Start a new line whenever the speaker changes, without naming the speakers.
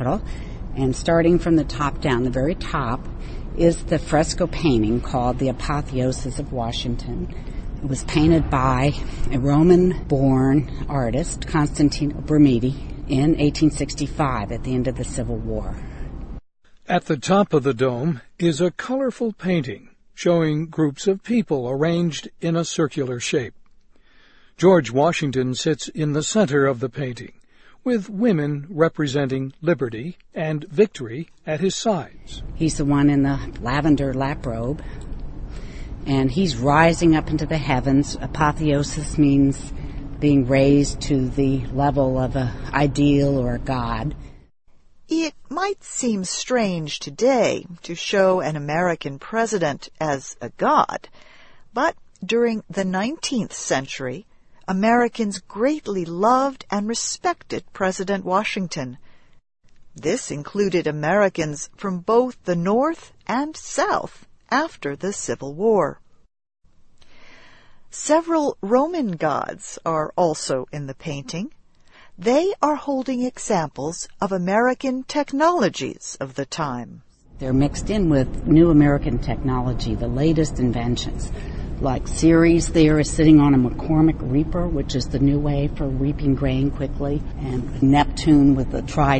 And starting from the top down, the very top, is the fresco painting called The Apotheosis of Washington. It was painted by a Roman-born artist, Constantino Brumidi, in 1865 at the end of the Civil War.
At the top of the dome is a colorful painting showing groups of people arranged in a circular shape. George Washington sits in the center of the painting, with women representing liberty and victory at his sides.
He's the one in the lavender lap robe, and he's rising up into the heavens. Apotheosis means being raised to the level of an ideal or a god.
It might seem strange today to show an American president as a god, but during the 19th century, Americans greatly loved and respected President Washington. This included Americans from both the North and South after the Civil War. Several Roman gods are also in the painting. They are holding examples of American technologies of the time.
They're mixed in with new American technology, the latest inventions. Like Ceres there is sitting on a McCormick reaper, which is the new way for reaping grain quickly, and Neptune with the